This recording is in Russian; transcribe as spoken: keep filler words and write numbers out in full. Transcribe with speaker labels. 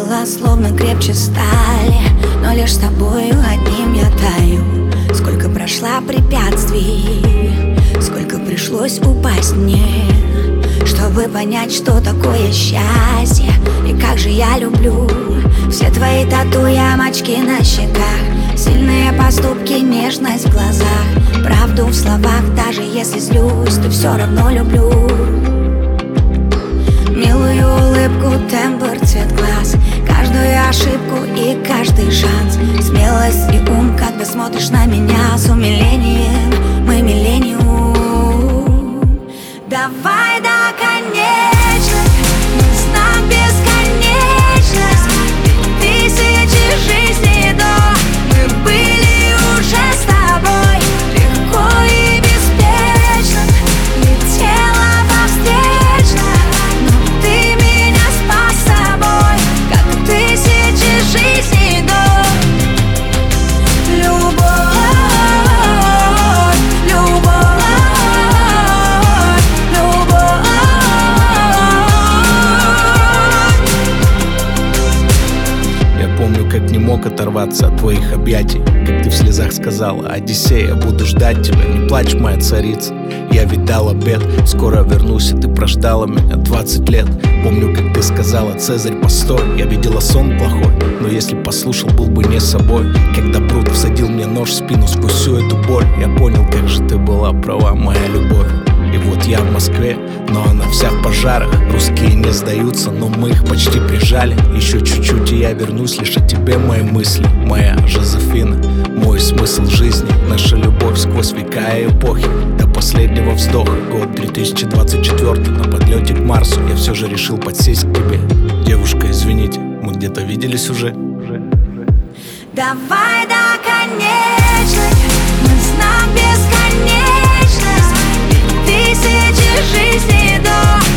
Speaker 1: тела словно крепче стали, но лишь с тобою одним я таю. Сколько прошла препятствий, сколько пришлось упасть мне, чтобы понять, что такое счастье и как же я люблю все твои тату, ямочки на щеках, сильные поступки, нежность в глазах, правду в словах. Даже если злюсь, то все равно люблю. Милую улыбку, тембр, цвет глаз, каждую ошибку и каждый шанс, смелость и ум, когда смотришь на меня с умилением. Мы миллениум. Давай до конечных, мы знак бесконечность, ведь тысячи жизней до мы были уже с тобой. Легко и беспечно летела по встречной, но ты меня спас собой, как тысячи жизней до. Любовь, любовь, любовь.
Speaker 2: Я помню, как не мог оторваться от твоих объятий, как ты в слезах сказала: Одиссей, я буду ждать тебя, не плачь, моя царица. Я ведь дал обет, скоро вернусь, и ты прождала меня двадцать лет. Помню, как ты сказала: Цезарь, постой, я видела сон плохой, но если послушал, был бы не собой. Когда Брут всадил мне нож в спину сквозь всю эту боль, я понял, как же ты была права, моя любовь. И вот я в Москве, но она вся в пожарах. Русские не сдаются, но мы их почти прижали. Еще чуть-чуть, и я вернусь, лишь о тебе мои мысли. Моя Жозефина, мой смысл жизни, наша любовь сквозь века и эпохи, до последнего вздоха. Год две тысячи двадцать четвёртый, на подлете к Марсу я все же решил подсесть к тебе. Девушка, извините, мы где-то виделись уже.
Speaker 1: Давай до конечных, мы знак бесконечность, ведь тысячи жизней до